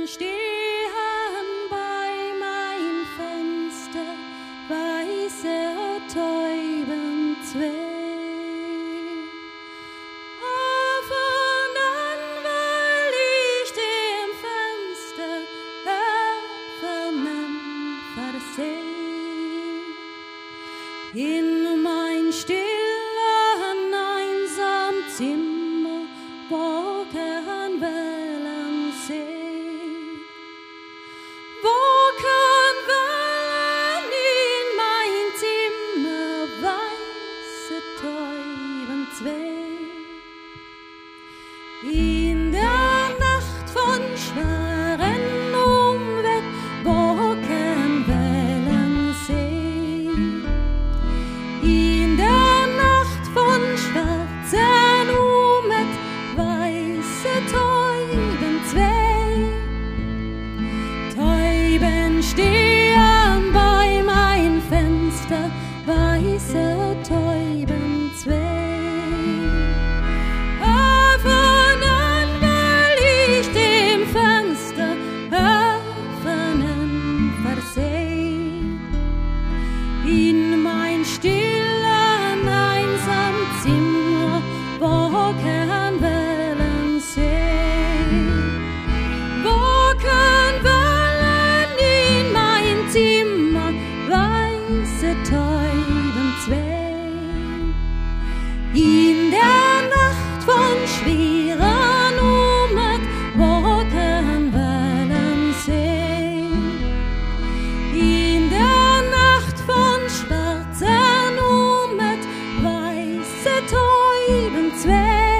stehen bei mein Fenster, weiße Täuben zwei. Öffnen will ich dem Fenster, öffnen versehen. In mein stillen, einsam Zimmer wogen Wellen sehen. Wogen Wellen in mein Zimmer, weiße Täuben zwei. In der Nacht von schweren Umwelt wogen Wellen sehen. In der Nacht von schwarzen Umwelt weiße Täuben zwei. Täuben stehen bei mein Fenster, weiße Täuben zwei. Öffnen will ich dem Fenster, öffnen versehen. In mein stillen, einsam Zimmer wogen Wellen sehen. Wogen Wellen in mein Zimmer, weiße Täuben zwei. In der Nacht von schweren Umwelt wogen Wellen sehen. In der Nacht von schwarzen Umwelt weiße Täuben zwei.